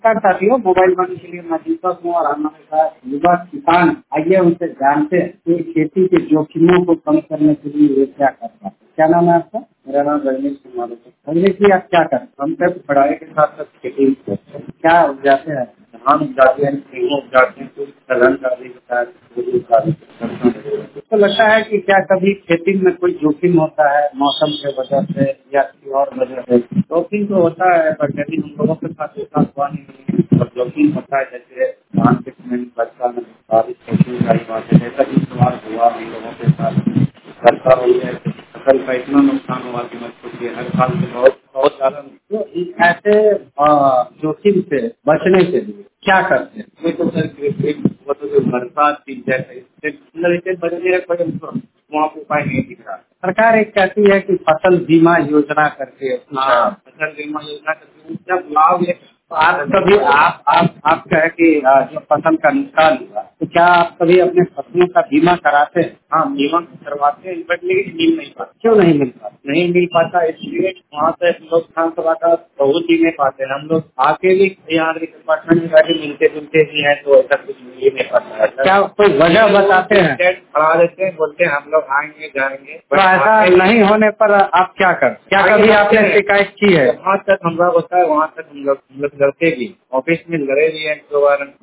नमस्कार साथियों, mobile one के लिए मैं दीपक हूँ और हमारे साथ युवा किसान। आइए उनसे जानते हैं कि खेती के जोखिमों को कम करने के लिए ये क्या करता है। क्या नाम है आपका? मेरा नाम रजनीश कुमार है। रजनीश जी, आप क्या करते हैं? हम तक पढ़ाई के साथ साथ खेती भी करते हैं। क्या उपजाते हैं? धान उपजाते हैं, गेहूँ उपजाते हैं, कुछ दलहन का भी होता है, गोभी का भी करते हैं। तो लगता है कि क्या कभी खेती में कोई जोखिम होता है मौसम के वजह से या किसी और वजह से? जोखिम तो होता है, पर यदि हम लोगों के साथ ऐसा हुआ नहीं है और जोखिम होता है, जैसे धान के समय में वर्षा में बारिश होती है, सारी बातें ऐसा भी सवाल हुआ हम लोगों के साथ। वर्षा हुई है, फसल का इतना नुकसान हुआ कि मत पूछिए, हर साल से बहुत ज्यादा। तो ऐसे जोखिम से बचने के लिए क्या करते हैं? ये तो सर वो तो जो बरसात थी, जैसे मतलब इससे बचने का कोई वहाँ पे उपाय नहीं दिख रहा। सरकार एक कहती है कि फसल बीमा योजना करके फसल बीमा योजना करके उसका लाभ है। आप कभी आप कहे कि जो फसल का नुकसान हुआ तो क्या आप कभी अपने फसलों का बीमा कराते हैं? हाँ, बीमा करवाते हैं, बट लेकिन मिल नहीं पाता। क्यों नहीं मिल पाता? नहीं मिल पाता इसलिए वहाँ से हम लोग विधानसभा का बहुत ही नहीं पाते हैं। हम लोग आके भी यहाँ डिपार्टमेंट में जाके मिलते जुलते भी हैं, तो ऐसा कुछ मिल ही नहीं पाता है। क्या कोई वजह बताते हैं? खड़ा देते हैं, बोलते हैं हम लोग आएंगे जाएंगे, तो ऐसा नहीं होने पर आप क्या करते? क्या कभी आपने शिकायत की है? जहाँ तक हम लोग होता है वहाँ तक हम लोग लड़ते भी, ऑफिस में लड़े भी हैं 2 बार।